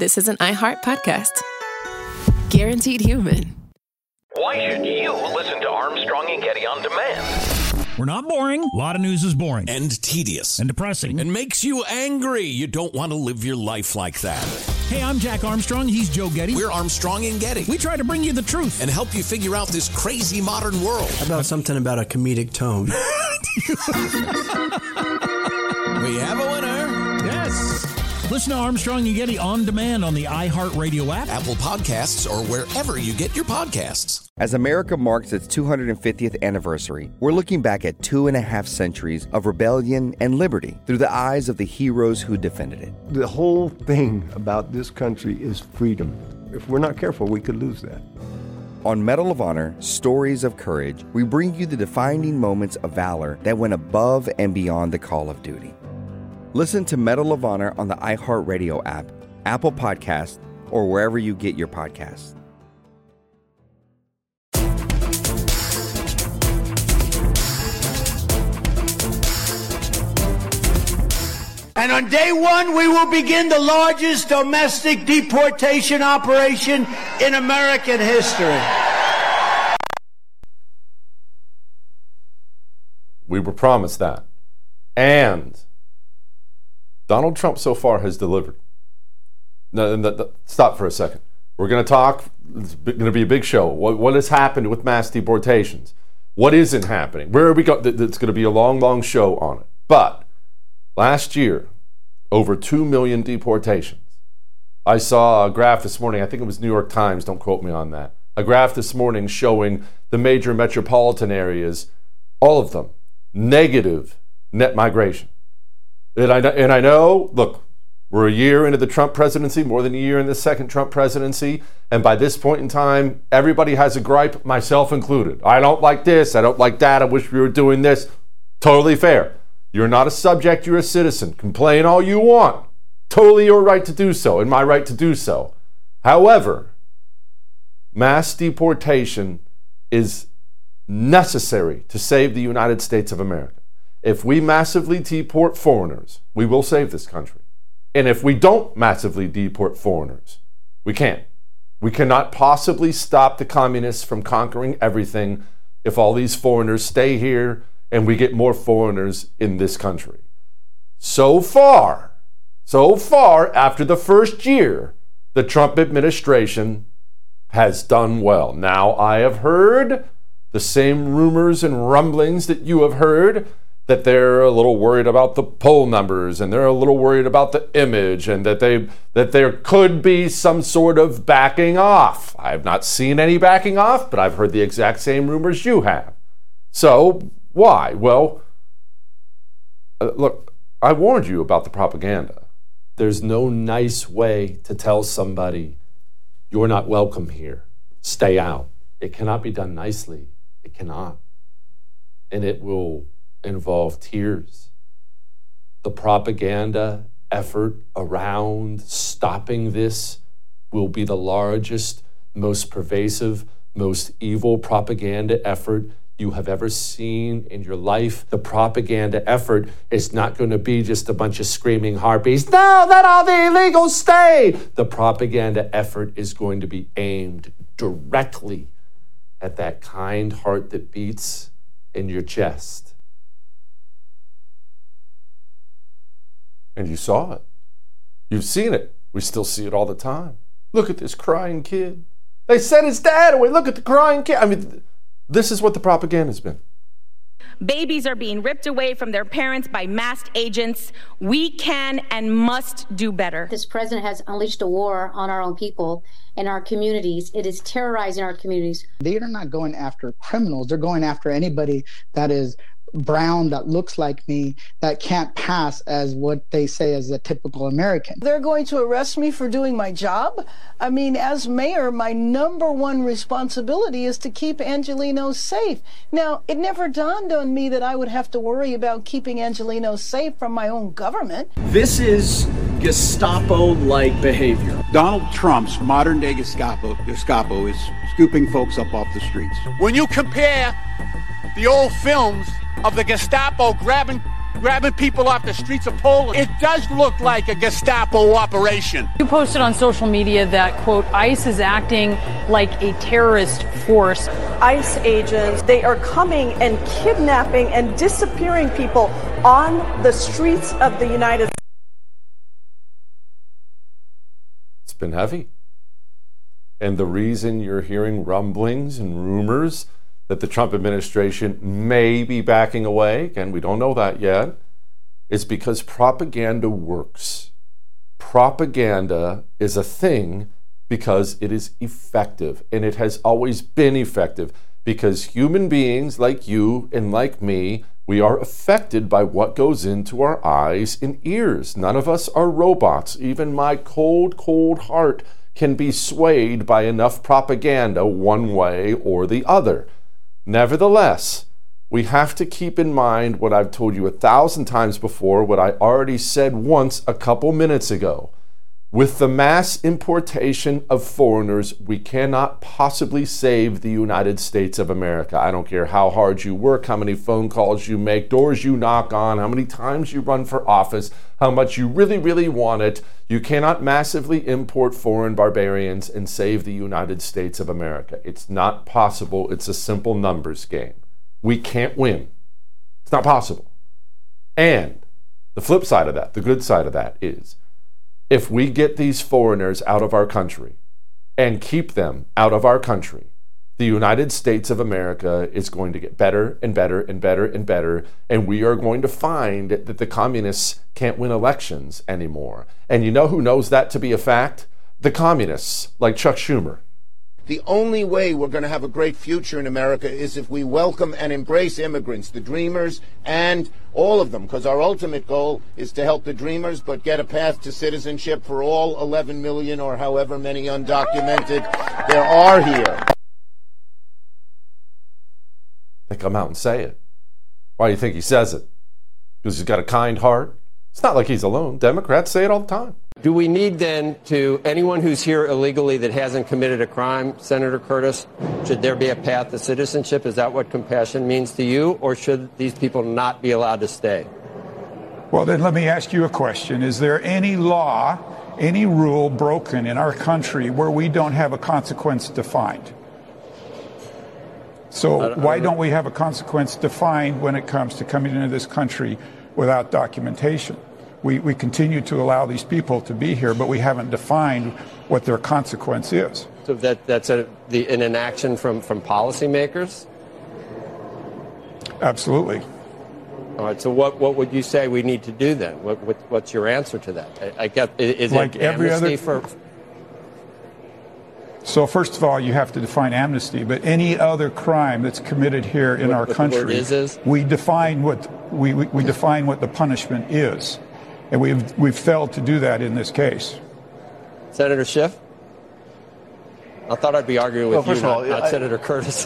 this is an iHeart podcast. Guaranteed human. Why should you listen to Armstrong and Getty on demand? We're not boring. A lot of news is boring. And tedious. And depressing. And makes you angry. You don't want to live your life like that. Hey, I'm Jack Armstrong. He's Joe Getty. We're Armstrong and Getty. We try to bring you the truth. And help you figure out this crazy modern world. How about something about a comedic tone? We have a winner. Yes. Listen to Armstrong and Getty on demand on the iHeartRadio app, Apple Podcasts, or wherever you get your podcasts. As America marks its 250th anniversary, we're looking back at 2.5 centuries of rebellion and liberty through the eyes of the heroes who defended it. The whole thing about this country is freedom. If we're not careful, we could lose that. On Medal of Honor, Stories of Courage, we bring you the defining moments of valor that went above and beyond the call of duty. Listen to Medal of Honor on the iHeartRadio app, Apple Podcasts, or wherever you get your podcasts. And on day one, we will begin the largest domestic deportation operation in American history. We were promised that. And Donald Trump so far has delivered. No, stop for a second. We're going to talk. It's going to be a big show. What has happened with mass deportations? What isn't happening? Where are we going? It's going to be a long, long show on it. But last year, over 2 million deportations. I saw a graph this morning. I think it was New York Times. Don't quote me on that. A graph this morning showing the major metropolitan areas, all of them, negative net migration. And I know, look, we're a year into the Trump presidency, more than a year in the second Trump presidency, and by this point in time, everybody has a gripe, myself included. I don't like this, I don't like that, I wish we were doing this. Totally fair. You're not a subject, you're a citizen. Complain all you want. Totally your right to do so, and my right to do so. However, mass deportation is necessary to save the United States of America. If we massively deport foreigners, we will save this country. And if we don't massively deport foreigners, we can't. We cannot possibly stop the communists from conquering everything if all these foreigners stay here and we get more foreigners in this country. So far, after the first year, the Trump administration has done well. Now, I have heard the same rumors and rumblings that you have heard, that they're a little worried about the poll numbers and they're a little worried about the image and that there could be some sort of backing off. I have not seen any backing off, but I've heard the exact same rumors you have. So why? Well, look, I warned you about the propaganda. There's no nice way to tell somebody you're not welcome here. Stay out. It cannot be done nicely. It cannot. And it will involve tears. The propaganda effort around stopping this will be the largest, most pervasive, most evil propaganda effort you have ever seen in your life. The propaganda effort is not going to be just a bunch of screaming harpies, no, let all the illegals stay. The propaganda effort is going to be aimed directly at that kind heart that beats in your chest. And you saw it. You've seen it. We still see it all the time. Look at this crying kid. They sent his dad away. Look at the crying kid. I mean, this is what the propaganda's been. Babies are being ripped away from their parents by masked agents. We can and must do better. This president has unleashed a war on our own people and our communities. It is terrorizing our communities. They are not going after criminals. They're going after anybody that is brown, that looks like me, that can't pass as what they say as a typical American. They're going to arrest me for doing my job. I mean, as mayor, my number one responsibility is to keep Angelenos safe. Now, it never dawned on me that I would have to worry about keeping Angelenos safe from my own government. This is Gestapo-like behavior. Donald Trump's modern-day Gestapo is scooping folks up off the streets. When you compare the old films of the Gestapo grabbing grabbing people off the streets of Poland. It does look like a Gestapo operation. You posted on social media that, quote, ICE is acting like a terrorist force. ICE agents, they are coming and kidnapping and disappearing people on the streets of the United States. It's been heavy. And the reason you're hearing rumblings and rumors that the Trump administration may be backing away, again, we don't know that yet, is because propaganda works. Propaganda is a thing because it is effective, and it has always been effective because human beings like you and like me, we are affected by what goes into our eyes and ears. None of us are robots. Even my cold, cold heart can be swayed by enough propaganda one way or the other. Nevertheless, we have to keep in mind what I've told you 1,000 times before, what I already said once a couple minutes ago. With the mass importation of foreigners, we cannot possibly save the United States of America. I don't care how hard you work, how many phone calls you make, doors you knock on, how many times you run for office, how much you really, really want it. You cannot massively import foreign barbarians and save the United States of America. It's not possible. It's a simple numbers game. We can't win. It's not possible. And the flip side of that, the good side of that is, if we get these foreigners out of our country and keep them out of our country, the United States of America is going to get better and better and better and better, and we are going to find that the communists can't win elections anymore. And you know who knows that to be a fact? The communists, like Chuck Schumer. The only way we're going to have a great future in America is if we welcome and embrace immigrants, the dreamers, and all of them, because our ultimate goal is to help the dreamers, but get a path to citizenship for all 11 million or however many undocumented there are here. They come out and say it. Why do you think he says it? Because he's got a kind heart? It's not like he's alone. Democrats say it all the time. Do we need then to anyone who's here illegally that hasn't committed a crime, Senator Curtis, should there be a path to citizenship? Is that what compassion means to you, or should these people not be allowed to stay? Well, then let me ask you a question. Is there any law, any rule broken in our country where we don't have a consequence defined? So why don't we have a consequence defined when it comes to coming into this country without documentation? We continue to allow these people to be here, but we haven't defined what their consequence is. So that's an inaction from policymakers? Absolutely. All right. So what would you say we need to do then? What's your answer to that? I get. Is like it every amnesty other? So first of all, you have to define amnesty. But any other crime that's committed here in our country, we define what we define what the punishment is, and we've failed to do that in this case. Senator Schiff, I thought I'd be arguing with you, not Senator Curtis.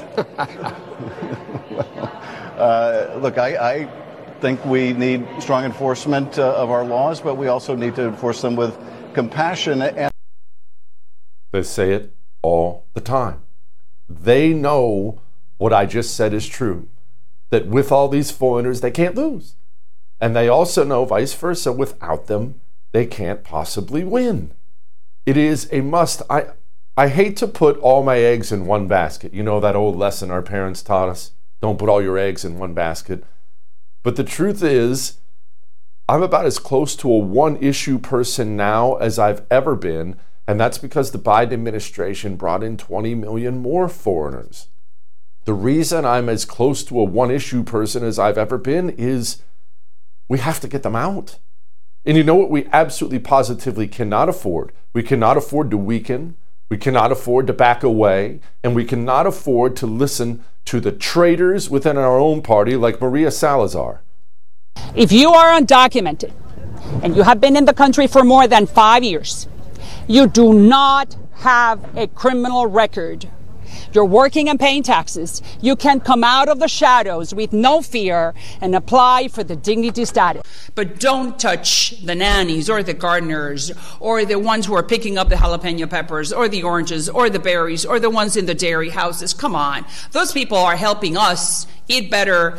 Look, I think we need strong enforcement of our laws, but we also need to enforce them with compassion. And they say it all the time. They know what I just said is true, that with all these foreigners, they can't lose. And they also know vice versa, without them, they can't possibly win. It is a must. I hate to put all my eggs in one basket. You know that old lesson our parents taught us? Don't put all your eggs in one basket. But the truth is, I'm about as close to a one-issue person now as I've ever been, and that's because the Biden administration brought in 20 million more foreigners. The reason I'm as close to a one-issue person as I've ever been is we have to get them out. And you know what we absolutely positively cannot afford? We cannot afford to weaken, we cannot afford to back away, and we cannot afford to listen to the traitors within our own party like Maria Salazar. If you are undocumented and you have been in the country for more than 5 years, you do not have a criminal record. You're working and paying taxes. You can come out of the shadows with no fear and apply for the dignity status. But don't touch the nannies or the gardeners or the ones who are picking up the jalapeno peppers or the oranges or the berries or the ones in the dairy houses. Come on. Those people are helping us eat better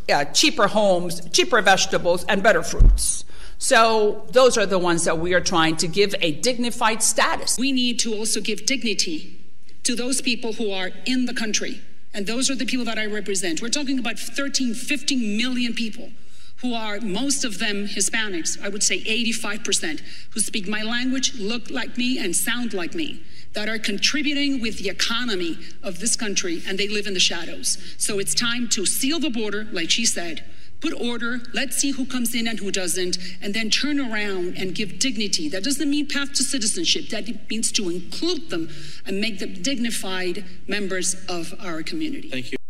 cheaper homes, cheaper vegetables, and better fruits. So those are the ones that we are trying to give a dignified status. We need to also give dignity to those people who are in the country. And those are the people that I represent. We're talking about 13, 15 million people who are, most of them Hispanics, I would say 85%, who speak my language, look like me, and sound like me, that are contributing with the economy of this country, and they live in the shadows. So it's time to seal the border, like she said, put order, let's see who comes in and who doesn't, and then turn around and give dignity. That doesn't mean path to citizenship. That means to include them and make them dignified members of our community. Thank you.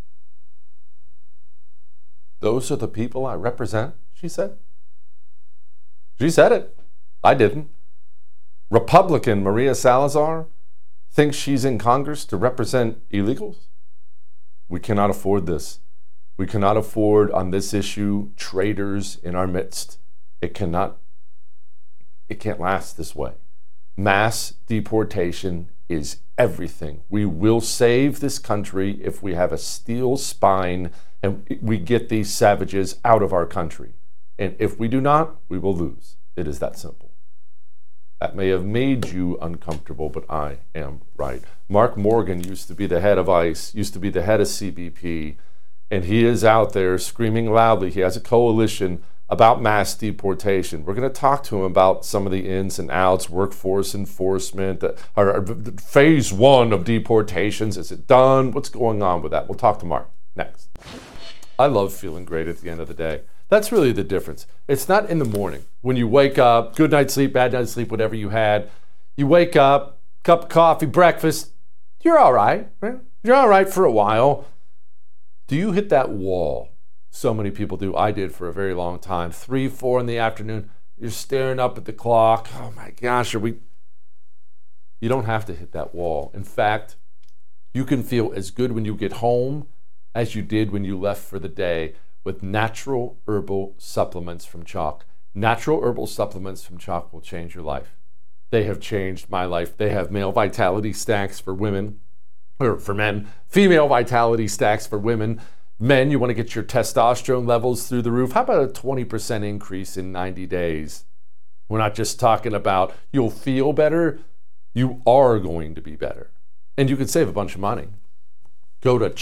Those are the people I represent, she said. She said it. I didn't. Republican Maria Salazar thinks she's in Congress to represent illegals? We cannot afford this. We cannot afford on this issue traitors in our midst. It can't last this way. Mass deportation is everything. We will save this country if we have a steel spine and we get these savages out of our country. And if we do not, we will lose. It is that simple. That may have made you uncomfortable, but I am right. Mark Morgan used to be the head of ICE, used to be the head of CBP, and he is out there screaming loudly. He has a coalition about mass deportation. We're going to talk to him about some of the ins and outs, workforce enforcement, phase one of deportations. Is it done? What's going on with that? We'll talk to Mark next. I love feeling great at the end of the day. That's really the difference. It's not in the morning when you wake up, good night's sleep, bad night's sleep, whatever you had. You wake up, cup of coffee, breakfast. You're all right. Right? You're all right for a while. Do you hit that wall? So many people do. I did for a very long time. 3, 4 in the afternoon. You're staring up at the clock. Oh my gosh, are we? You don't have to hit that wall. In fact, you can feel as good when you get home as you did when you left for the day with natural herbal supplements from Choq. Natural herbal supplements from Choq will change your life. They have changed my life. They have male vitality stacks for women, or for men, female vitality stacks for women. Men, you want to get your testosterone levels through the roof. How about a 20% increase in 90 days? We're not just talking about you'll feel better, you are going to be better. And you can save a bunch of money. Go to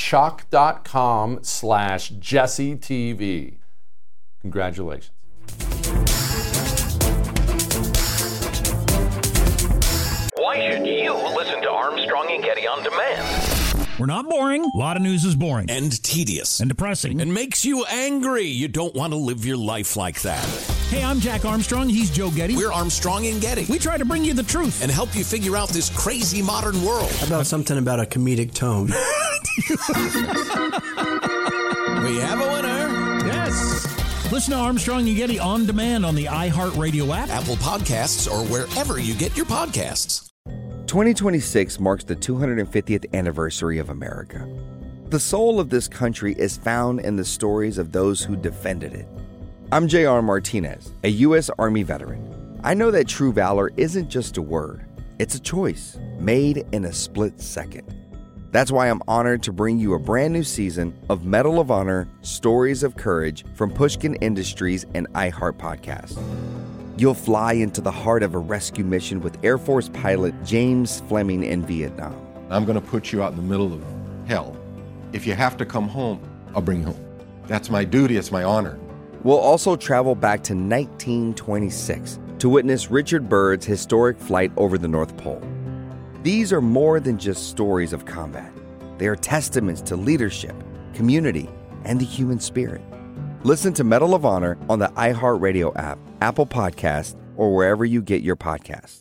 choq.com/JesseTV. Congratulations. Why should you listen to Armstrong and Getty on demand? We're not boring. A lot of news is boring. And tedious. And depressing. And makes you angry. You don't want to live your life like that. Hey, I'm Jack Armstrong. He's Joe Getty. We're Armstrong and Getty. We try to bring you the truth. And help you figure out this crazy modern world. How about something about a comedic tone? We have a winner. Yes. Listen to Armstrong and Getty on demand on the iHeartRadio app, Apple Podcasts, or wherever you get your podcasts. 2026 marks the 250th anniversary of America. The soul of this country is found in the stories of those who defended it. I'm J.R. Martinez, a U.S. Army veteran. I know that true valor isn't just a word. It's a choice made in a split second. That's why I'm honored to bring you a brand new season of Medal of Honor Stories of Courage from Pushkin Industries and iHeart Podcast. You'll fly into the heart of a rescue mission with Air Force pilot James Fleming in Vietnam. I'm going to put you out in the middle of hell. If you have to come home, I'll bring you home. That's my duty. It's my honor. We'll also travel back to 1926 to witness Richard Byrd's historic flight over the North Pole. These are more than just stories of combat. They are testaments to leadership, community, and the human spirit. Listen to Medal of Honor on the iHeartRadio app, Apple Podcasts, or wherever you get your podcasts.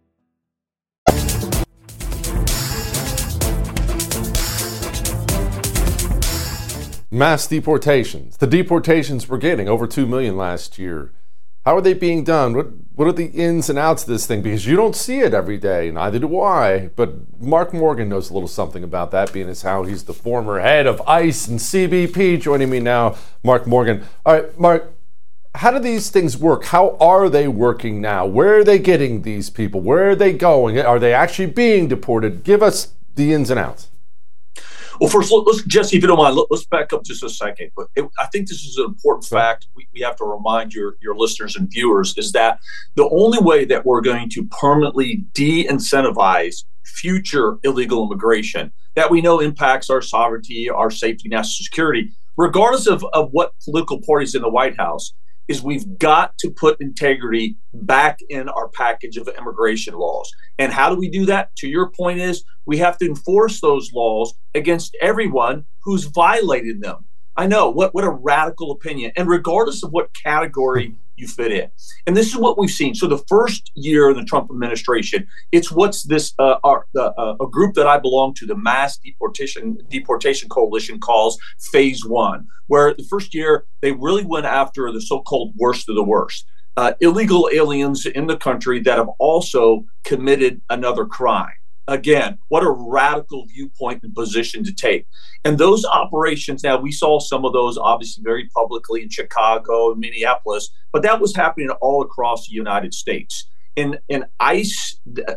Mass deportations. The deportations we're getting, over 2 million last year. How are they being done? What are the ins and outs of this thing? Because you don't see it every day, neither do I. But Mark Morgan knows a little something about that, being as how he's the former head of ICE and CBP. Joining me now, Mark Morgan. All right, Mark, how do these things work? How are they working now? Where are they getting these people? Where are they going? Are they actually being deported? Give us the ins and outs. Well, first, Jesse, if you don't mind, let's back up just a second. But I think this is an important fact we have to remind your listeners and viewers is that the only way that we're going to permanently de-incentivize future illegal immigration that we know impacts our sovereignty, our safety, national security, regardless of what political party's in the White House, is we've got to put integrity back in our package of immigration laws. And how do we do that? To your point is we have to enforce those laws against everyone who's violated them. I know, what a radical opinion. And regardless of what category you fit in. And this is what we've seen. So the first year of the Trump administration, it's what's this a group that I belong to, the Mass Deportation Coalition, calls Phase 1, where the first year they really went after the so-called worst of the worst. Illegal aliens in the country that have also committed another crime. Again, what a radical viewpoint and position to take. And those operations, now we saw some of those obviously very publicly in Chicago and Minneapolis, but that was happening all across the United States. In ICE,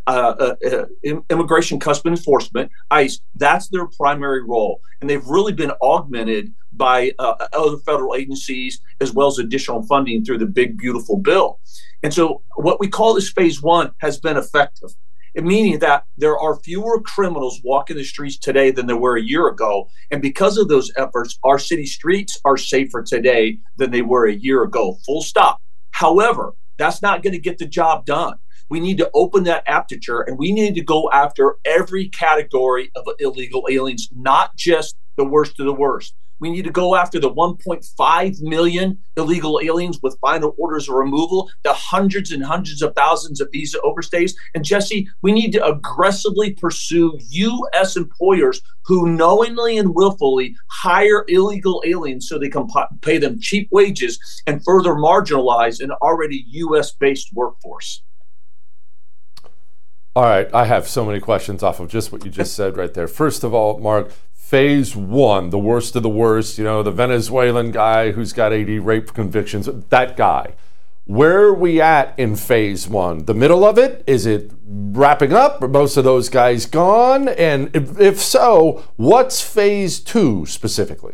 Immigration Customs Enforcement, ICE, that's their primary role. And they've really been augmented by other federal agencies as well as additional funding through the big, beautiful bill. And so what we call this Phase 1 has been effective. Meaning that there are fewer criminals walking the streets today than there were a year ago. And because of those efforts, our city streets are safer today than they were a year ago, full stop. However, that's not going to get the job done. We need to open that aperture and we need to go after every category of illegal aliens, not just the worst of the worst. We need to go after the 1.5 million illegal aliens with final orders of removal, the hundreds and hundreds of thousands of visa overstays. And Jesse, we need to aggressively pursue U.S. employers who knowingly and willfully hire illegal aliens so they can pay them cheap wages and further marginalize an already U.S.-based workforce. All right, I have so many questions off of just what you just said right there. First of all, Mark, Phase 1, the worst of the worst, the Venezuelan guy who's got 80 rape convictions, that guy. Where are we at in Phase 1? The middle of it? Is it wrapping up? Are most of those guys gone? And if so, what's Phase 2 specifically?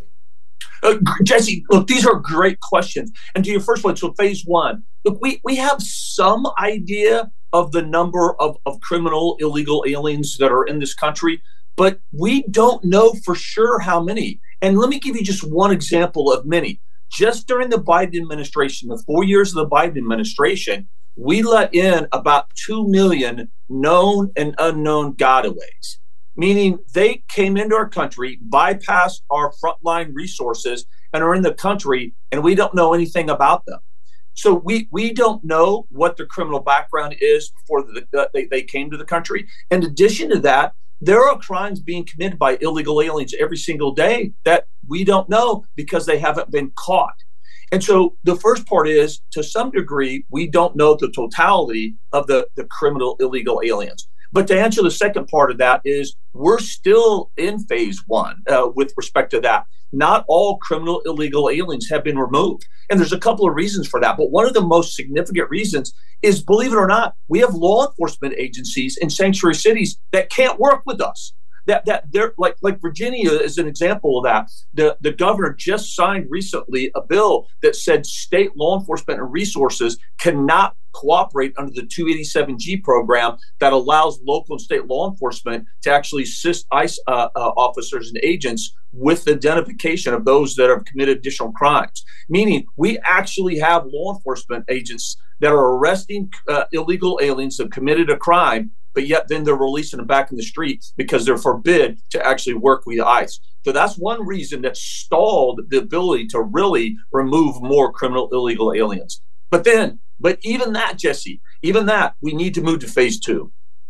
Jesse, look, these are great questions. And to your first one, so Phase 1, look, we have some idea of the number of criminal illegal aliens that are in this country, but we don't know for sure how many. And let me give you just one example of many. Just during the Biden administration, the 4 years of the Biden administration, we let in about 2 million known and unknown gotaways, meaning they came into our country, bypassed our frontline resources, and are in the country, and we don't know anything about them. So we don't know what their criminal background is before they came to the country. In addition to that, there are crimes being committed by illegal aliens every single day that we don't know because they haven't been caught. And so the first part is, to some degree, we don't know the totality of the criminal illegal aliens. But to answer the second part of that is, we're still in Phase 1 with respect to that. Not all criminal illegal aliens have been removed. And there's a couple of reasons for that. But one of the most significant reasons is, believe it or not, we have law enforcement agencies in sanctuary cities that can't work with us. That they're like Virginia is an example of that. The governor just signed recently a bill that said state law enforcement and resources cannot cooperate under the 287G program that allows local and state law enforcement to actually assist ICE officers and agents with the identification of those that have committed additional crimes. Meaning, we actually have law enforcement agents that are arresting illegal aliens that have committed a crime, but yet then they're releasing them back in the streets because they're forbid to actually work with ICE. So that's one reason that stalled the ability to really remove more criminal illegal aliens. But even that, Jesse, we need to move to Phase 2.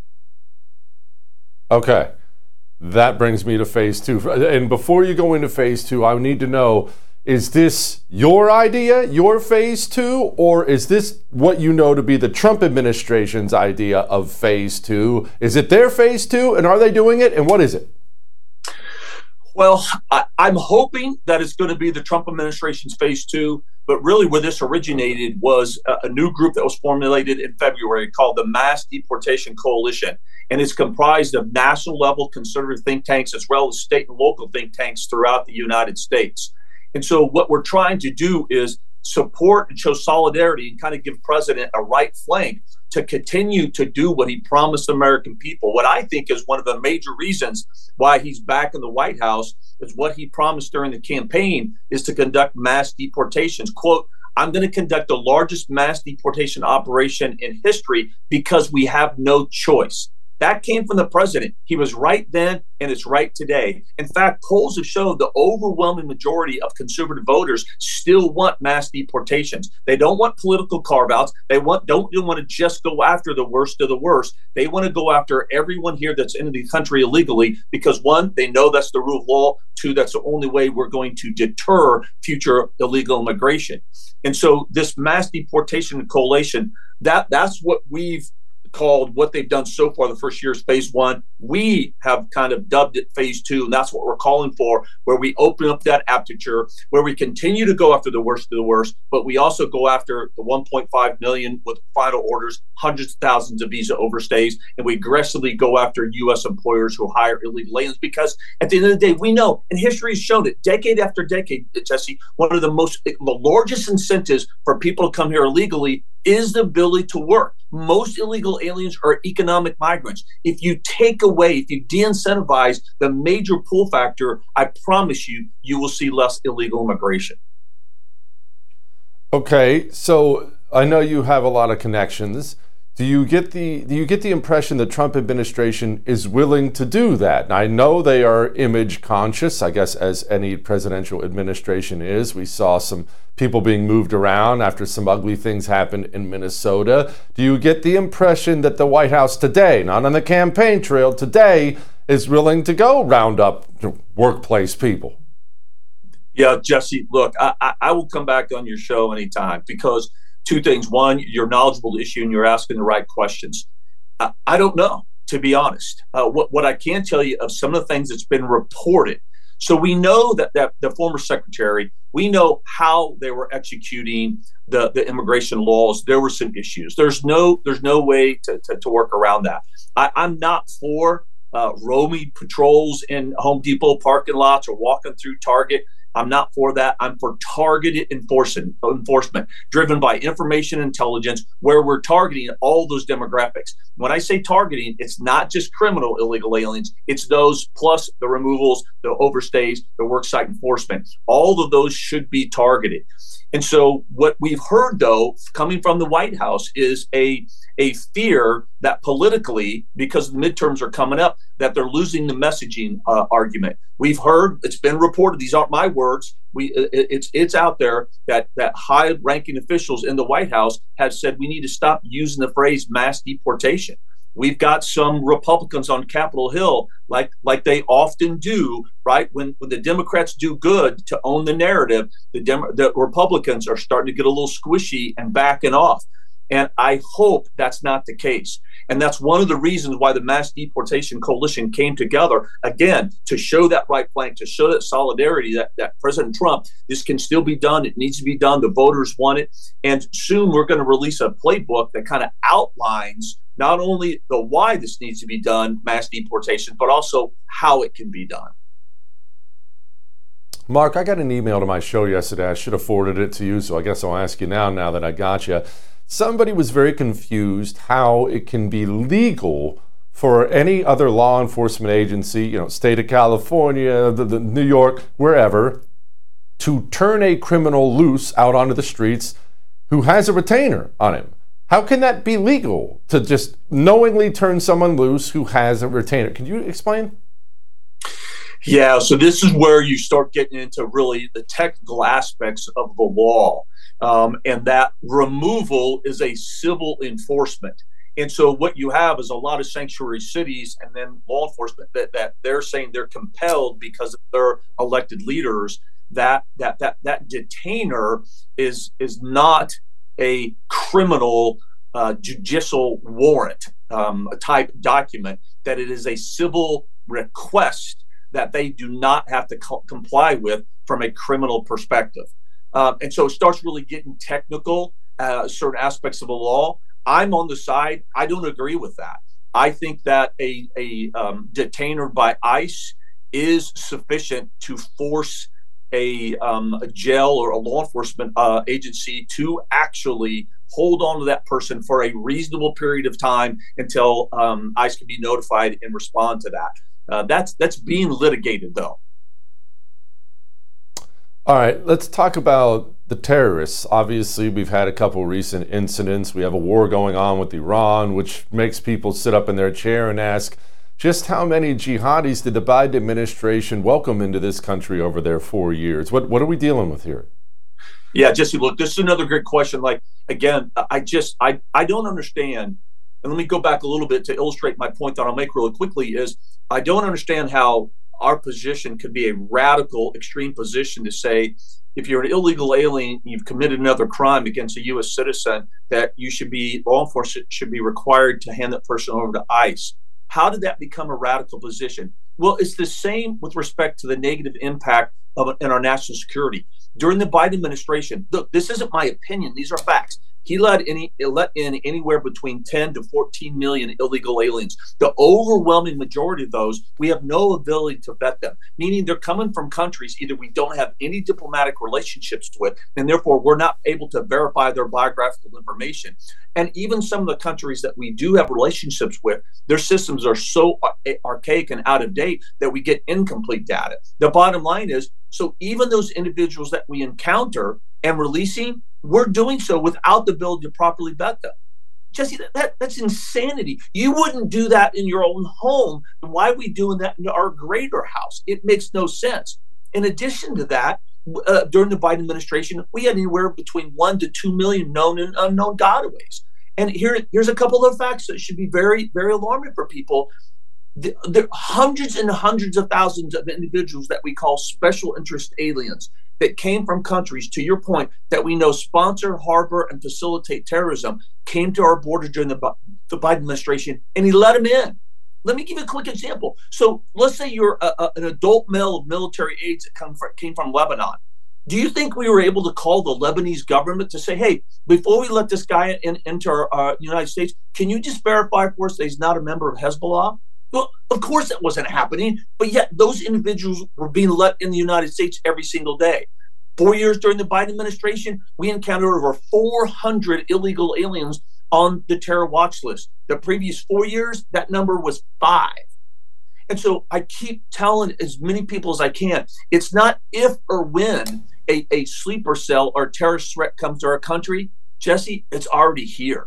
Okay. That brings me to Phase 2. And before you go into Phase 2, I need to know, is this your idea, your Phase 2, or is this what you know to be the Trump administration's idea of Phase 2? Is it their Phase 2, and are they doing it, and what is it? Well, I'm hoping that it's going to be the Trump administration's phase 2, but really where this originated was a new group that was formulated in February called the Mass Deportation Coalition. And it's comprised of national level conservative think tanks as well as state and local think tanks throughout the United States. And so what we're trying to do is support and show solidarity and kind of give President a right flank to continue to do what he promised American people. What I think is one of the major reasons why he's back in the White House is what he promised during the campaign is to conduct mass deportations. Quote, I'm going to conduct the largest mass deportation operation in history because we have no choice. That came from the president. He was right then, and it's right today. In fact, polls have showed the overwhelming majority of conservative voters still want mass deportations. They don't want political carve-outs. They don't want to just go after the worst of the worst. They want to go after everyone here that's in the country illegally because, one, they know that's the rule of law. Two, that's the only way we're going to deter future illegal immigration. And so this mass deportation coalition, that's what we've called what they've done so far the first year is phase 1. We have kind of dubbed it phase 2, and that's what we're calling for, where we open up that aperture, where we continue to go after the worst of the worst, but we also go after the 1.5 million with final orders, hundreds of thousands of visa overstays, and we aggressively go after U.S. employers who hire illegal aliens because at the end of the day, we know, and history has shown it, decade after decade, Jesse, one of the largest incentives for people to come here illegally is the ability to work. Most illegal aliens are economic migrants. If you if you de-incentivize the major pull factor, I promise you, you will see less illegal immigration. Okay, so I know you have a lot of connections. Do you get the impression the Trump administration is willing to do that? And I know they are image conscious, I guess, as any presidential administration is. We saw some people being moved around after some ugly things happened in Minnesota. Do you get the impression that the White House today, not on the campaign trail, today is willing to go round up workplace people? Yeah, Jesse, look, I will come back on your show anytime because two things. One, you're knowledgeable of the issue and you're asking the right questions. I don't know, to be honest. What I can tell you of some of the things that's been reported. So we know that the former secretary, we know how they were executing the immigration laws. There were some issues. There's no way to work around that. I'm not for roaming patrols in Home Depot parking lots or walking through Target. I'm not for that. I'm for targeted enforcement driven by information intelligence where we're targeting all those demographics. When I say targeting, it's not just criminal illegal aliens. It's those plus the removals, the overstays, the worksite enforcement. All of those should be targeted. And so what we've heard, though, coming from the White House is a fear that politically, because the midterms are coming up, that they're losing the messaging argument. We've heard, it's been reported, these aren't my words, it's out there that high-ranking officials in the White House have said we need to stop using the phrase mass deportation. We've got some Republicans on Capitol Hill, like they often do, right? When the Democrats do good to own the narrative, the Republicans are starting to get a little squishy and backing off. And I hope that's not the case. And that's one of the reasons why the Mass Deportation Coalition came together, again, to show that right flank, to show that solidarity, that President Trump, this can still be done. It needs to be done. The voters want it. And soon we're going to release a playbook that kind of outlines not only the why this needs to be done, mass deportation, but also how it can be done. Mark, I got an email to my show yesterday. I should have forwarded it to you, so I guess I'll ask you now that I got you. Somebody was very confused how it can be legal for any other law enforcement agency, state of California, the New York, wherever, to turn a criminal loose out onto the streets who has a retainer on him. How can that be legal to just knowingly turn someone loose who has a retainer? Can you explain? Yeah, so this is where you start getting into really the technical aspects of the law. And that removal is a civil enforcement. And so what you have is a lot of sanctuary cities and then law enforcement that they're saying they're compelled because of their elected leaders that detainer is not a criminal judicial warrant type document, that it is a civil request that they do not have to comply with from a criminal perspective. And so it starts really getting technical, certain aspects of the law. I'm on the side, I don't agree with that. I think that a detainer by ICE is sufficient to force a jail or a law enforcement agency to actually hold on to that person for a reasonable period of time until ICE can be notified and respond to that. That's being litigated, though. All right, let's talk about the terrorists. Obviously, we've had a couple recent incidents. We have a war going on with Iran, which makes people sit up in their chair and ask, just how many jihadis did the Biden administration welcome into this country over their 4 years? What are we dealing with here? Yeah, Jesse, look, this is another great question. Like, again, I don't understand. And let me go back a little bit to illustrate my point that I'll make really quickly is I don't understand how our position could be a radical, extreme position to say, if you're an illegal alien, you've committed another crime against a U.S. citizen, that law enforcement should be required to hand that person over to ICE. How did that become a radical position? Well, it's the same with respect to the negative impact in our national security. During the Biden administration, look, this isn't my opinion, these are facts. He let in anywhere between 10 to 14 million illegal aliens. The overwhelming majority of those, we have no ability to vet them, meaning they're coming from countries either we don't have any diplomatic relationships with, and therefore we're not able to verify their biographical information. And even some of the countries that we do have relationships with, their systems are so archaic and out of date that we get incomplete data. The bottom line is, so even those individuals that we encounter and releasing, we're doing so without the ability to properly vet them. Jesse, that's insanity. You wouldn't do that in your own home. Why are we doing that in our greater house? It makes no sense. In addition to that, during the Biden administration, we had anywhere between 1 to 2 million known and unknown gotaways. And here's a couple of facts that should be very, very alarming for people. There are hundreds and hundreds of thousands of individuals that we call special interest aliens that came from countries, to your point, that we know sponsor, harbor, and facilitate terrorism, came to our border during the Biden administration, and he let them in. Let me give you a quick example. So let's say you're an adult male of military age that came from Lebanon. Do you think we were able to call the Lebanese government to say, hey, before we let this guy enter our United States, can you just verify for us that he's not a member of Hezbollah? Well, of course that wasn't happening, but yet those individuals were being let in the United States every single day. 4 years during the Biden administration, we encountered over 400 illegal aliens on the terror watch list. The previous 4 years, that number was 5. And so I keep telling as many people as I can, it's not if or when a sleeper cell or terrorist threat comes to our country. Jesse, it's already here.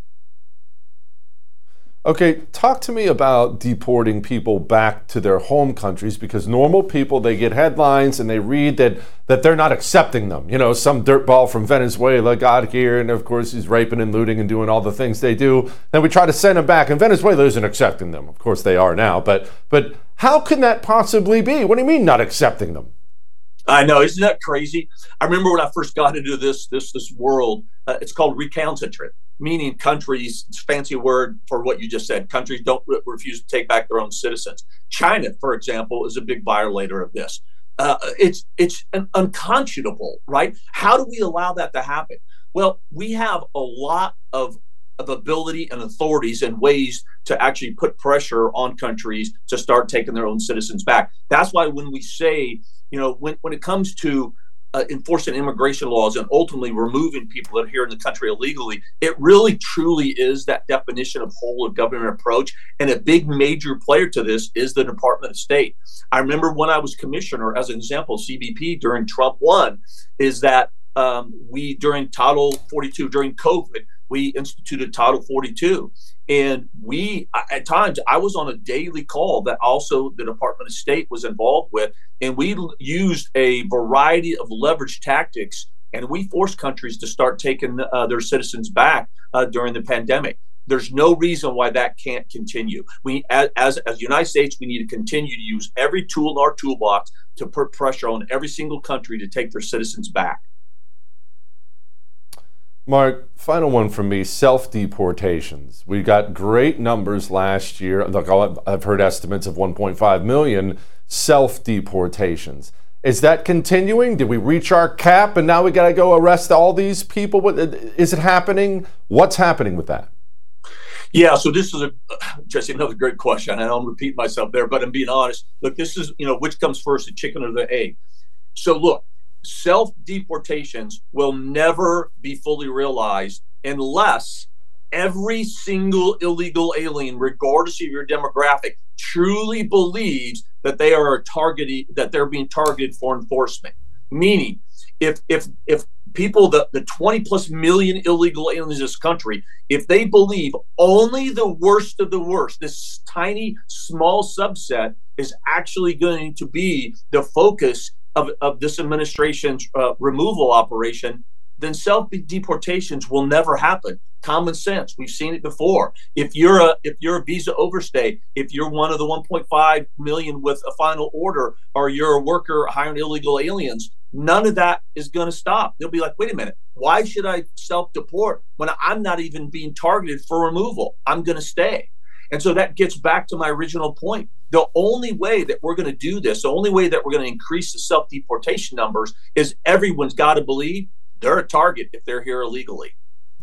Okay, talk to me about deporting people back to their home countries, because normal people, they get headlines and they read that they're not accepting them. You know, some dirtball from Venezuela got here and of course he's raping and looting and doing all the things they do. Then we try to send them back and Venezuela isn't accepting them. Of course they are now, but how can that possibly be? What do you mean not accepting them? I know, isn't that crazy? I remember when I first got into this world, it's called recalcitrant, meaning countries, it's a fancy word for what you just said. Countries don't refuse to take back their own citizens. China, for example, is a big violator of this. It's unconscionable, right? How do we allow that to happen? Well, we have a lot of ability and authorities and ways to actually put pressure on countries to start taking their own citizens back. That's why when we say, you know, when it comes to enforcing immigration laws and ultimately removing people that are here in the country illegally, it really truly is that definition of whole of government approach. And a big major player to this is the Department of State. I remember when I was commissioner, as an example, CBP during Trump 1, is that we, during Title 42, during COVID, we instituted Title 42. And we, at times, I was on a daily call that also the Department of State was involved with. And we used a variety of leverage tactics, and we forced countries to start taking their citizens back during the pandemic. There's no reason why that can't continue. We, as the United States, we need to continue to use every tool in our toolbox to put pressure on every single country to take their citizens back. Mark, final one from me, self-deportations. We got great numbers last year. Look, I've heard estimates of 1.5 million self-deportations. Is that continuing? Did we reach our cap and now we got to go arrest all these people? Is it happening? What's happening with that? Yeah, so this is Jesse, another great question. I don't repeat myself there, but I'm being honest. Look, this is, which comes first, the chicken or the egg? So look, self-deportations will never be fully realized unless every single illegal alien, regardless of your demographic, truly believes that they are they're being targeted for enforcement. Meaning, if people, the 20 plus million illegal aliens in this country, if they believe only the worst of the worst, this tiny, small subset is actually going to be the focus of this administration's removal operation, then self-deportations will never happen. Common sense. We've seen it before. If you're a visa overstay, if you're one of the 1.5 million with a final order, or you're a worker hiring illegal aliens, none of that is going to stop. They'll be like, wait a minute, why should I self-deport when I'm not even being targeted for removal? I'm going to stay. And so that gets back to my original point. The only way that we're going to do this, the only way that we're going to increase the self-deportation numbers is everyone's got to believe they're a target if they're here illegally.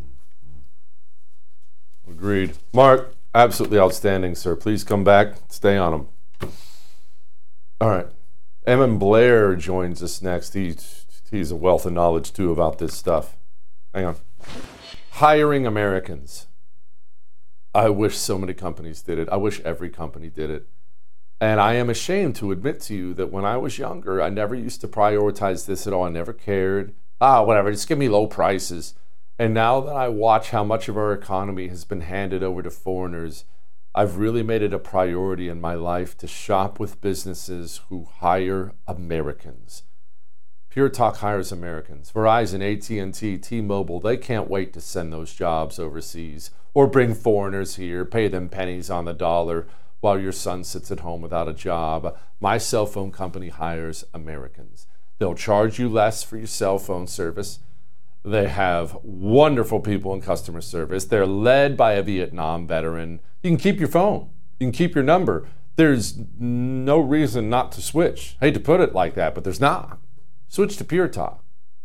Agreed. Mark, absolutely outstanding, sir. Please come back. Stay on them. All right. Evan Blair joins us next. He's a wealth of knowledge, too, about this stuff. Hang on. Hiring Americans. I wish so many companies did it. I wish every company did it. And I am ashamed to admit to you that when I was younger, I never used to prioritize this at all. I never cared. Whatever, just give me low prices. And now that I watch how much of our economy has been handed over to foreigners, I've really made it a priority in my life to shop with businesses who hire Americans. Pure Talk hires Americans. Verizon, AT&T, T-Mobile, they can't wait to send those jobs overseas or bring foreigners here, pay them pennies on the dollar while your son sits at home without a job. My cell phone company hires Americans. They'll charge you less for your cell phone service. They have wonderful people in customer service. They're led by a Vietnam veteran. You can keep your phone. You can keep your number. There's no reason not to switch. I hate to put it like that, but there's not. Switch to Pure Talk.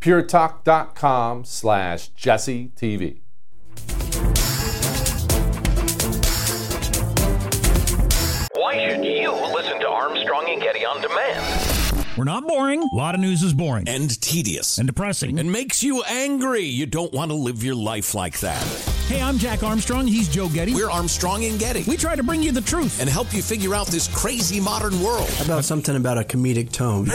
puretalk.com/JesseTV. Why should you listen to Armstrong and Getty on demand? We're not boring. A lot of news is boring. And tedious. And depressing. And makes you angry. You don't want to live your life like that. Hey, I'm Jack Armstrong. He's Joe Getty. We're Armstrong and Getty. We try to bring you the truth. And help you figure out this crazy modern world. How about something about a comedic tone?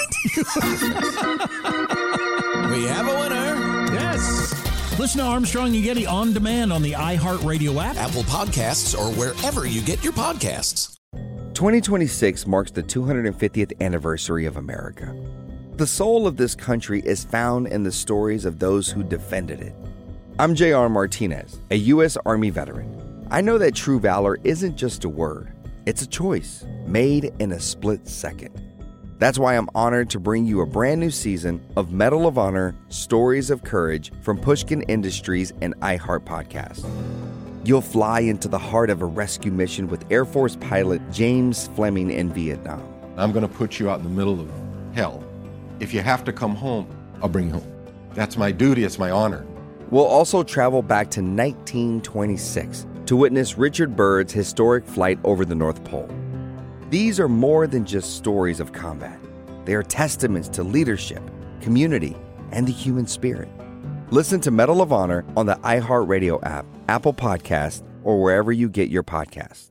We have a winner. Yes. Listen to Armstrong and Getty on demand on the iHeartRadio app, Apple Podcasts, or wherever you get your podcasts. 2026 marks the 250th anniversary of America. The soul of this country is found in the stories of those who defended it. I'm J.R. Martinez, a U.S. Army veteran. I know that true valor isn't just a word. It's a choice made in a split second. That's why I'm honored to bring you a brand new season of Medal of Honor Stories of Courage from Pushkin Industries and iHeart Podcast. You'll fly into the heart of a rescue mission with Air Force pilot James Fleming in Vietnam. I'm going to put you out in the middle of hell. If you have to come home, I'll bring you home. That's my duty. It's my honor. We'll also travel back to 1926 to witness Richard Byrd's historic flight over the North Pole. These are more than just stories of combat. They are testaments to leadership, community, and the human spirit. Listen to Medal of Honor on the iHeartRadio app, Apple Podcasts, or wherever you get your podcasts.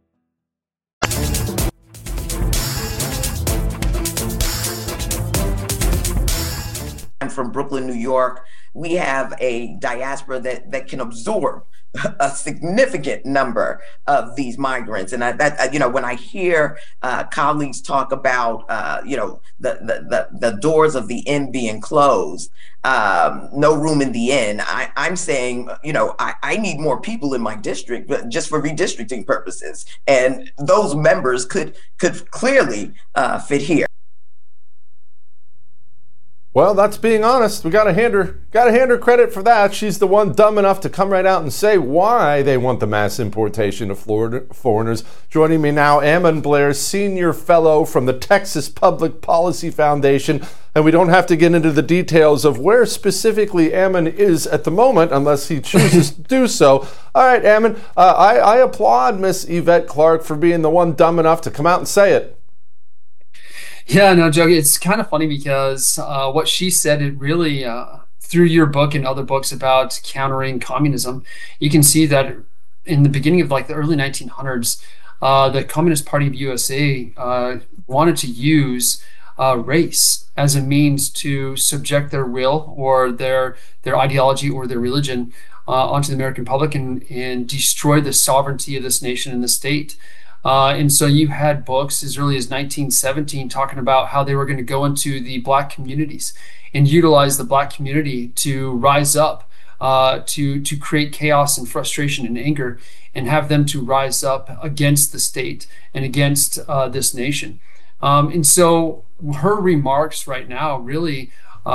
I'm from Brooklyn, New York. We have a diaspora that can absorb a significant number of these migrants. And when I hear colleagues talk about, the doors of the inn being closed, no room in the inn, I'm saying, I need more people in my district, but just for redistricting purposes. And those members could clearly fit here. Well, that's being honest. We gotta hand her credit for that. She's the one dumb enough to come right out and say why they want the mass importation of foreigners. Joining me now, Ammon Blair, Senior Fellow from the Texas Public Policy Foundation. And we don't have to get into the details of where specifically Ammon is at the moment, unless he chooses to do so. All right, Ammon, I applaud Miss Yvette Clarke for being the one dumb enough to come out and say it. Yeah, no, Joe, it's kind of funny because what she said, it really, through your book and other books about countering communism, you can see that in the beginning of like the early 1900s, the Communist Party of USA wanted to use race as a means to subject their will or their ideology or their religion onto the American public and destroy the sovereignty of this nation and the state. And so you had books as early as 1917 talking about how they were going to go into the Black communities and utilize the Black community to rise up, to create chaos and frustration and anger, and have them to rise up against the state and against this nation. And so her remarks right now really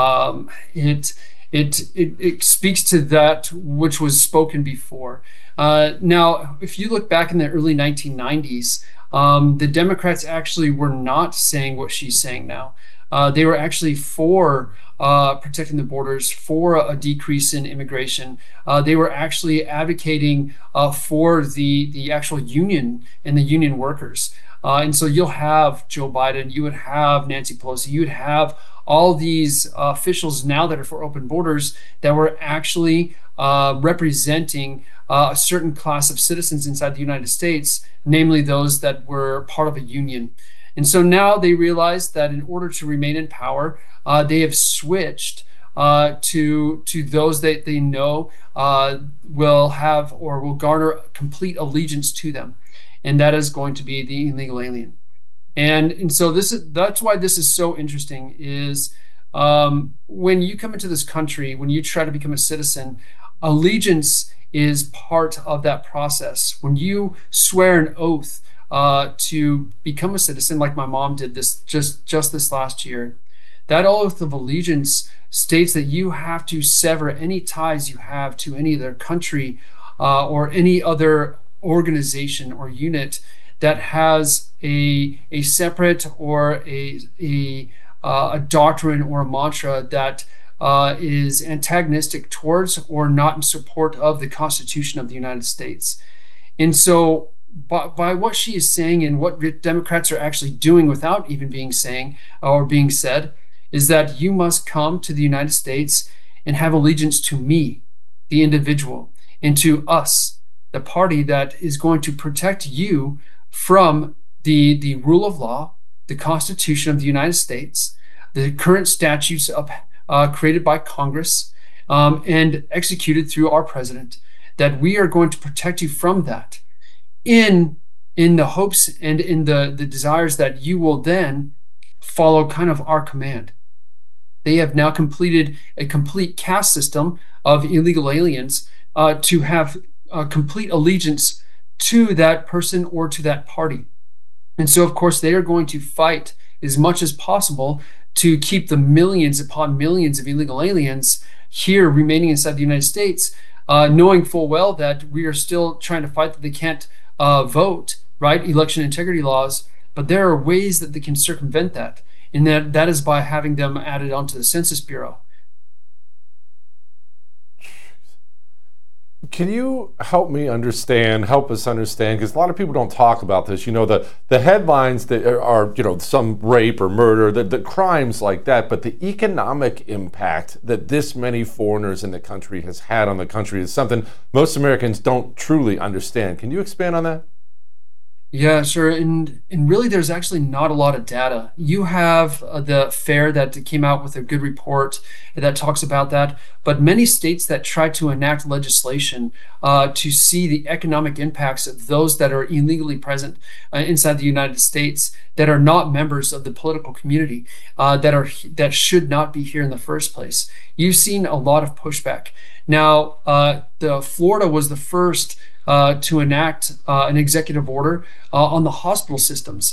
it speaks to that which was spoken before. Now, if you look back in the early 1990s, the Democrats actually were not saying what she's saying now. They were actually for protecting the borders, for a decrease in immigration. They were actually advocating for the actual union and the union workers. And so you'll have Joe Biden, you would have Nancy Pelosi, you would have all these officials now that are for open borders that were actually representing a certain class of citizens inside the United States, namely those that were part of a union. And so now they realize that in order to remain in power, they have switched to those that they know will have or will garner complete allegiance to them. And that is going to be the illegal alien. And so that's why this is so interesting is when you come into this country, when you try to become a citizen, allegiance is part of that process. When you swear an oath to become a citizen, like my mom did this just this last year, that oath of allegiance states that you have to sever any ties you have to any other country or any other organization or unit that has a separate or a doctrine or a mantra that is antagonistic towards or not in support of the Constitution of the United States. And so by what she is saying and what Democrats are actually doing without even being saying or being said is that you must come to the United States and have allegiance to me, the individual, and to us, the party that is going to protect you from the rule of law, the Constitution of the United States, the current statutes created by Congress and executed through our president, that we are going to protect you from that in the hopes and in the desires that you will then follow kind of our command. They have now completed a complete caste system of illegal aliens to have complete allegiance to that person or to that party. And so, of course, they are going to fight as much as possible to keep the millions upon millions of illegal aliens here remaining inside the United States, knowing full well that we are still trying to fight that they can't vote, right? Election integrity laws. But there are ways that they can circumvent that. And that is by having them added onto the Census Bureau. Can you help us understand, because a lot of people don't talk about this, the headlines that are, some rape or murder, the crimes like that, but the economic impact that this many foreigners in the country has had on the country is something most Americans don't truly understand. Can you expand on that? Yeah, sure. And really, there's actually not a lot of data. You have the FAIR that came out with a good report that talks about that, but many states that try to enact legislation to see the economic impacts of those that are illegally present inside the United States that are not members of the political community, that should not be here in the first place. You've seen a lot of pushback. Now, Florida was the first to enact an executive order on the hospital systems.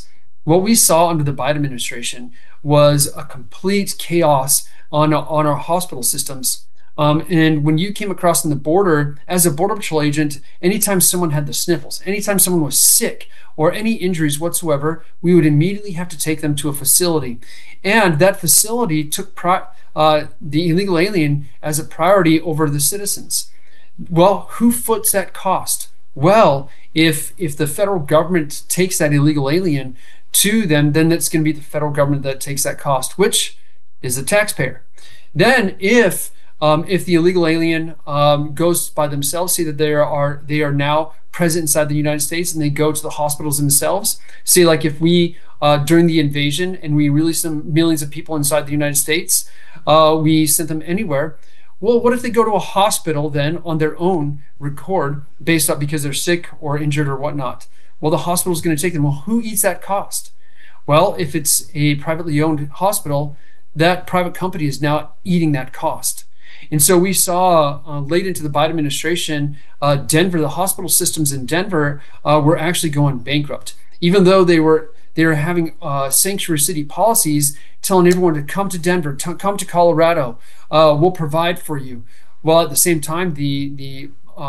What we saw under the Biden administration was a complete chaos on our hospital systems. And when you came across on the border, as a Border Patrol agent, anytime someone had the sniffles, anytime someone was sick or any injuries whatsoever, we would immediately have to take them to a facility. And that facility took the illegal alien as a priority over the citizens. Well, who foots that cost? Well, if the federal government takes that illegal alien to them, then it's going to be the federal government that takes that cost, which is the taxpayer. Then if the illegal alien goes by themselves, see that they are now present inside the United States, and they go to the hospitals themselves. Say, like if we during the invasion and we released millions of people inside the United States, we sent them anywhere. Well, what if they go to a hospital then on their own record based on because they're sick or injured or whatnot? Well, the hospital is going to take them. Well, who eats that cost? Well, if it's a privately owned hospital, that private company is now eating that cost. And so we saw late into the Biden administration, Denver, the hospital systems in Denver were actually going bankrupt, even though they were having sanctuary city policies telling everyone to come to Denver, come to Colorado, we'll provide for you. While at the same time, the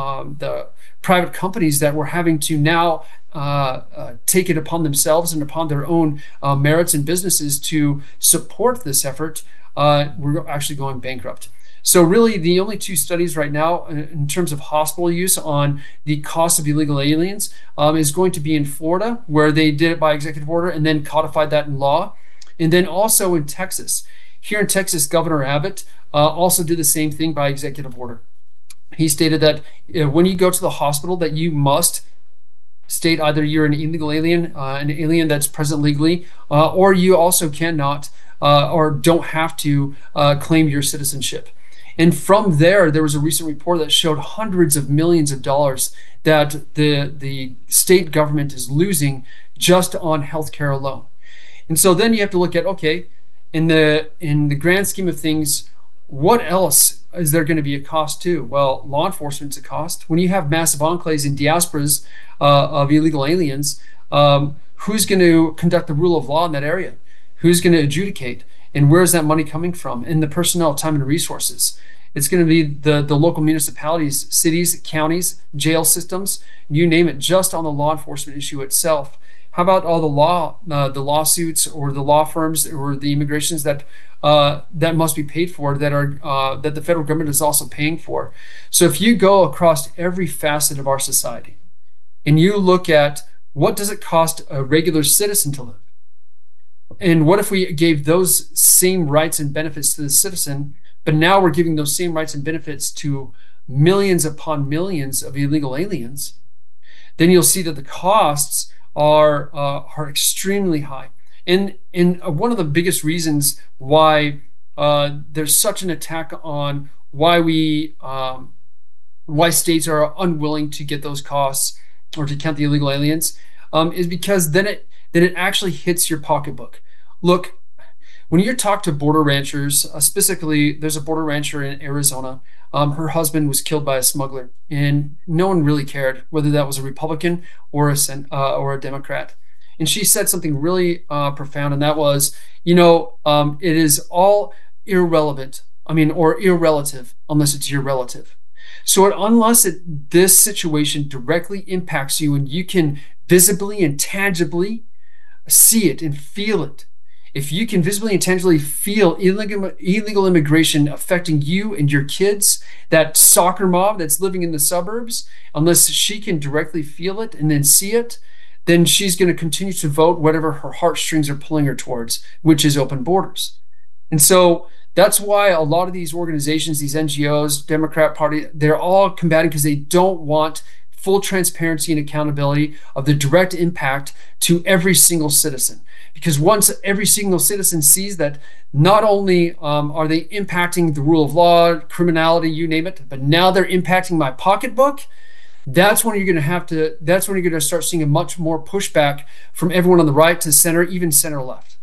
private companies that were having to now take it upon themselves and upon their own merits and businesses to support this effort were actually going bankrupt. So really, the only two studies right now in terms of hospital use on the cost of illegal aliens is going to be in Florida, where they did it by executive order and then codified that in law. And then also in Texas. Here in Texas, Governor Abbott also did the same thing by executive order. He stated that when you go to the hospital that you must state either you're an illegal alien, an alien that's present legally, or you also cannot or don't have to claim your citizenship. And from there was a recent report that showed hundreds of millions of dollars that the state government is losing just on healthcare alone. And so then you have to look at, okay, in the grand scheme of things, what else is there going to be a cost to? Well, law enforcement's a cost. When you have massive enclaves and diasporas of illegal aliens, who's going to conduct the rule of law in that area? Who's going to adjudicate? And where is that money coming from? And the personnel, time, and resources. It's going to be the local municipalities, cities, counties, jail systems, you name it, just on the law enforcement issue itself. How about all the lawsuits or the law firms or the immigrations that must be paid for that the federal government is also paying for? So if you go across every facet of our society and you look at what does it cost a regular citizen to live, and what if we gave those same rights and benefits to the citizen, but now we're giving those same rights and benefits to millions upon millions of illegal aliens, then you'll see that the costs are extremely high. And one of the biggest reasons why there's such an attack on why states are unwilling to get those costs or to count the illegal aliens is because then it actually hits your pocketbook. Look, when you talk to border ranchers, specifically, there's a border rancher in Arizona. Her husband was killed by a smuggler, and no one really cared whether that was a Republican or a Democrat. And she said something really profound, and that was, it is all irrelevant. Or irrelative, unless it's your relative. So unless this situation directly impacts you, and you can visibly and tangibly see it and feel it. If you can visibly and tangibly feel illegal immigration affecting you and your kids, that soccer mom that's living in the suburbs, unless she can directly feel it and then see it, then she's going to continue to vote whatever her heartstrings are pulling her towards, which is open borders. And so that's why a lot of these organizations, these NGOs, Democrat Party, they're all combating because they don't want full transparency and accountability of the direct impact to every single citizen. Because once every single citizen sees that not only are they impacting the rule of law, criminality, you name it, but now they're impacting my pocketbook, that's when you're going to start seeing a much more pushback from everyone on the right to center, even center left.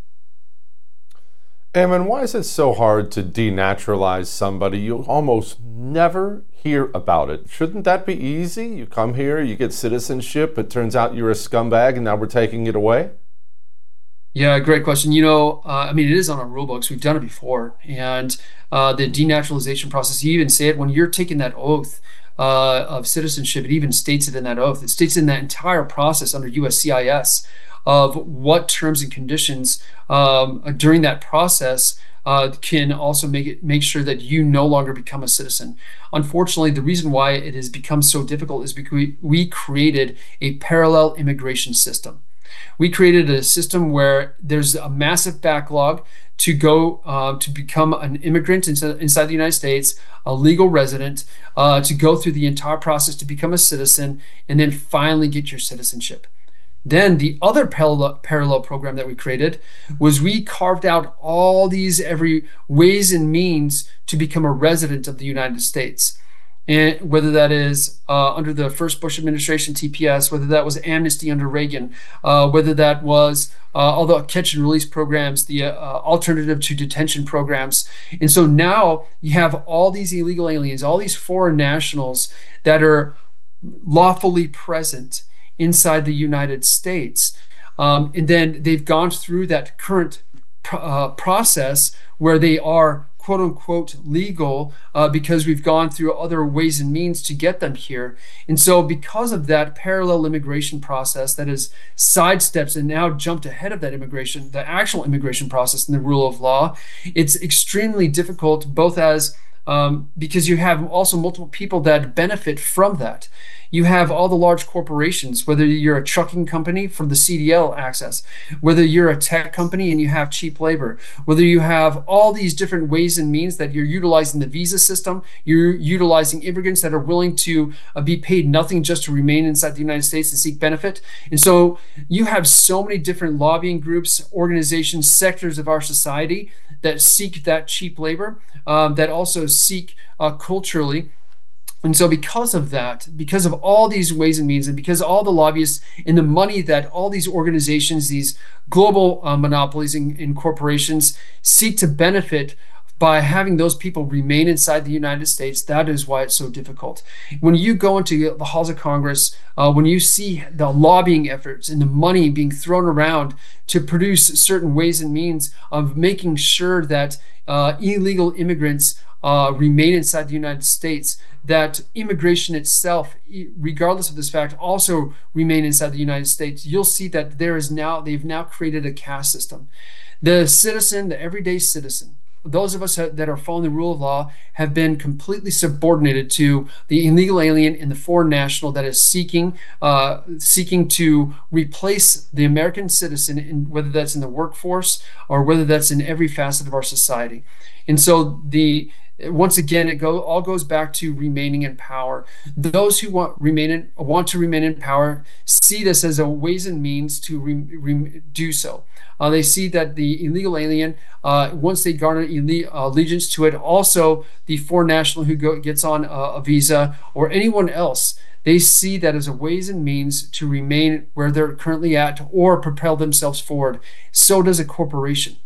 Eamon, why is it so hard to denaturalize somebody? You almost never hear about it. Shouldn't that be easy? You come here, you get citizenship, it turns out you're a scumbag, and now we're taking it away? Yeah, great question. I mean, it is on our rule books. We've done it before. And the denaturalization process, you even say it when you're taking that oath of citizenship, it even states it in that oath. It states in that entire process under USCIS of what terms and conditions during that process can also make sure that you no longer become a citizen. Unfortunately, the reason why it has become so difficult is because we created a parallel immigration system. We created a system where there's a massive backlog to go to become an immigrant inside the United States, a legal resident, to go through the entire process to become a citizen, and then finally get your citizenship. Then the other parallel program that we created was we carved out all these every ways and means to become a resident of the United States. And whether that is under the first Bush administration, TPS, whether that was amnesty under Reagan, whether that was all the catch and release programs, the alternative to detention programs. And so now you have all these illegal aliens, all these foreign nationals that are lawfully present inside the United States. And then they've gone through that current process where they are quote unquote legal because we've gone through other ways and means to get them here. And so because of that parallel immigration process that is sidesteps and now jumped ahead of that immigration, the actual immigration process and the rule of law, it's extremely difficult both as because you have also multiple people that benefit from that. You have all the large corporations, whether you're a trucking company from the CDL access, whether you're a tech company and you have cheap labor, whether you have all these different ways and means that you're utilizing the visa system, you're utilizing immigrants that are willing to be paid nothing just to remain inside the United States and seek benefit. And so you have so many different lobbying groups, organizations, sectors of our society that seek that cheap labor, that also seek culturally. And so because of that, because of all these ways and means, and because all the lobbyists and the money that all these organizations, these global monopolies and corporations seek to benefit by having those people remain inside the United States, that is why it's so difficult. When you go into the halls of Congress, when you see the lobbying efforts and the money being thrown around to produce certain ways and means of making sure that illegal immigrants remain inside the United States, that immigration itself, regardless of this fact, also remain inside the United States, you'll see that they've now created a caste system. The citizen, the everyday citizen, those of us that are following the rule of law have been completely subordinated to the illegal alien and the foreign national that is seeking to replace the American citizen, whether that's in the workforce or whether that's in every facet of our society. And so once again, it all goes back to remaining in power. Those who want to remain in power see this as a ways and means to do so. They see that the illegal alien, once they garner allegiance to it, also the foreign national who gets on a visa or anyone else, they see that as a ways and means to remain where they're currently at or propel themselves forward. So does a corporation.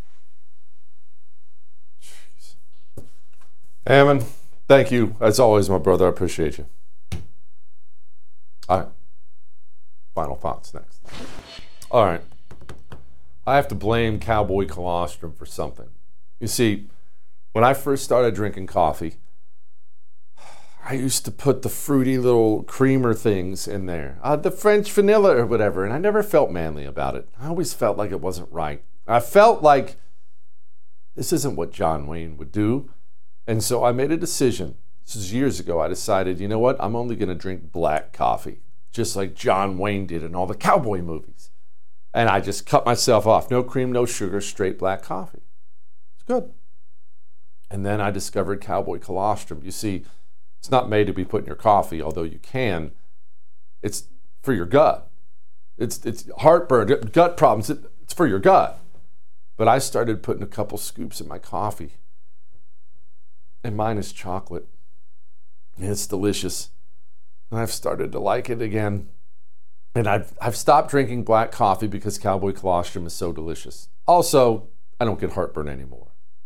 Ammon, thank you. As always, my brother, I appreciate you. All right. Final thoughts next. All right. I have to blame Cowboy Colostrum for something. You see, when I first started drinking coffee, I used to put the fruity little creamer things in there, the French vanilla or whatever, and I never felt manly about it. I always felt like it wasn't right. I felt like this isn't what John Wayne would do. And so I made a decision. This is years ago. I decided, you know what? I'm only going to drink black coffee, just like John Wayne did in all the cowboy movies. And I just cut myself off. No cream, no sugar, straight black coffee. It's good. And then I discovered Cowboy Colostrum. You see, it's not made to be put in your coffee, although you can. It's for your gut. It's heartburn, gut problems. It's for your gut. But I started putting a couple scoops in my coffee. And mine is chocolate. And it's delicious. And I've started to like it again. And I've stopped drinking black coffee because Cowboy Colostrum is so delicious. Also, I don't get heartburn anymore.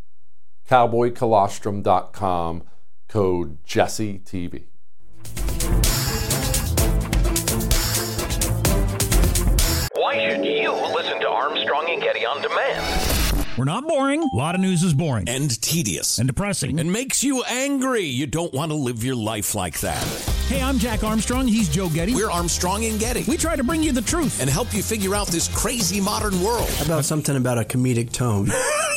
CowboyColostrum.com, code JesseTV. Why Why should you listen to Armstrong and Getty On Demand? We're not boring. A lot of news is boring. And tedious. And depressing. And makes you angry. You don't want to live your life like that. Hey, I'm Jack Armstrong. He's Joe Getty. We're Armstrong and Getty. We try to bring you the truth. And help you figure out this crazy modern world. How about something about a comedic tone?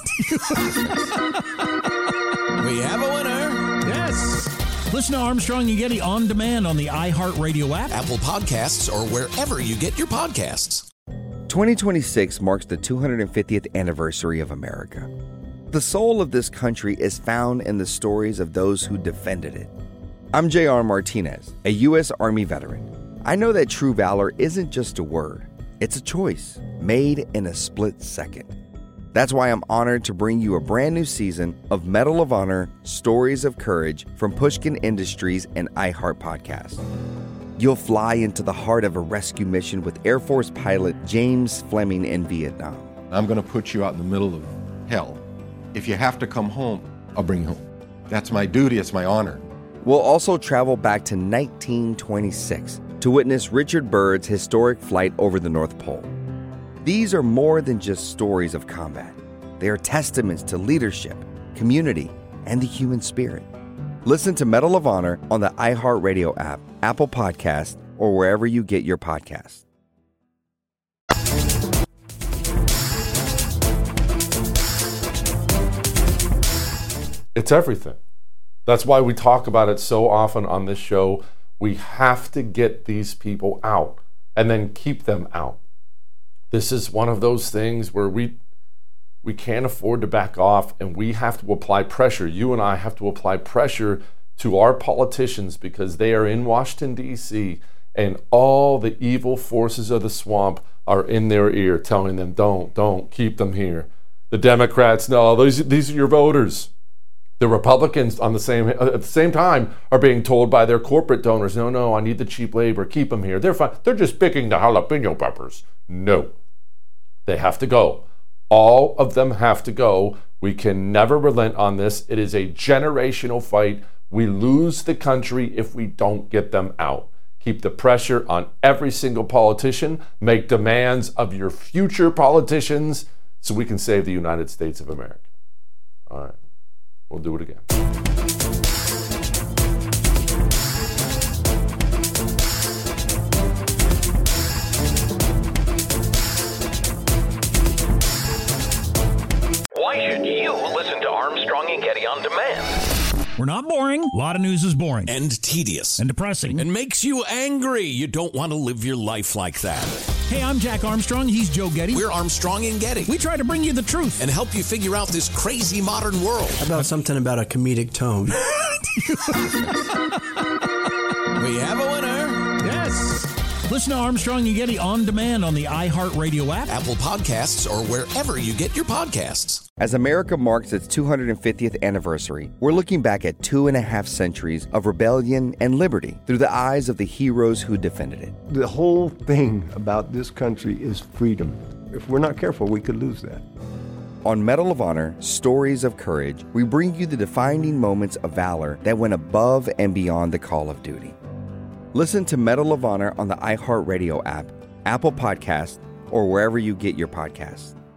We have a winner. Yes. Listen to Armstrong and Getty On Demand on the iHeartRadio app, Apple Podcasts, or wherever you get your podcasts. 2026 marks the 250th anniversary of America. The soul of this country is found in the stories of those who defended it. I'm J.R. Martinez, a U.S. Army veteran. I know that true valor isn't just a word. It's a choice made in a split second. That's why I'm honored to bring you a brand new season of Medal of Honor Stories of Courage from Pushkin Industries and iHeart Podcast. You'll fly into the heart of a rescue mission with Air Force pilot James Fleming in Vietnam. I'm going to put you out in the middle of hell. If you have to come home, I'll bring you home. That's my duty. It's my honor. We'll also travel back to 1926 to witness Richard Byrd's historic flight over the North Pole. These are more than just stories of combat. They are testaments to leadership, community, and the human spirit. Listen to Medal of Honor on the iHeartRadio app, Apple Podcasts, or wherever you get your podcasts. It's everything. That's why we talk about it so often on this show. We have to get these people out and then keep them out. This is one of those things where we can't afford to back off, and we have to apply pressure. You and I have to apply pressure to our politicians because they are in Washington, D.C., and all the evil forces of the swamp are in their ear telling them, don't, keep them here. The Democrats, no, these are your voters. The Republicans at the same time are being told by their corporate donors, no, I need the cheap labor, keep them here. They're fine. They're just picking the jalapeno peppers. No, they have to go. All of them have to go. We can never relent on this. It is a generational fight. We lose the country if we don't get them out. Keep the pressure on every single politician. Make demands of your future politicians so we can save the United States of America. All right. We'll do it again. Why should you listen to Armstrong and Getty On Demand? We're not boring. A lot of news is boring. And tedious. And depressing. And makes you angry. You don't want to live your life like that. Hey, I'm Jack Armstrong. He's Joe Getty. We're Armstrong and Getty. We try to bring you the truth. And help you figure out this crazy modern world. How about something about a comedic tone? We have a winner. Yes. Listen to Armstrong and Getty On Demand on the iHeartRadio app, Apple Podcasts, or wherever you get your podcasts. As America marks its 250th anniversary, we're looking back at 2.5 centuries of rebellion and liberty through the eyes of the heroes who defended it. The whole thing about this country is freedom. If we're not careful, we could lose that. On Medal of Honor, Stories of Courage, we bring you the defining moments of valor that went above and beyond the call of duty. Listen to Medal of Honor on the iHeartRadio app, Apple Podcasts, or wherever you get your podcasts.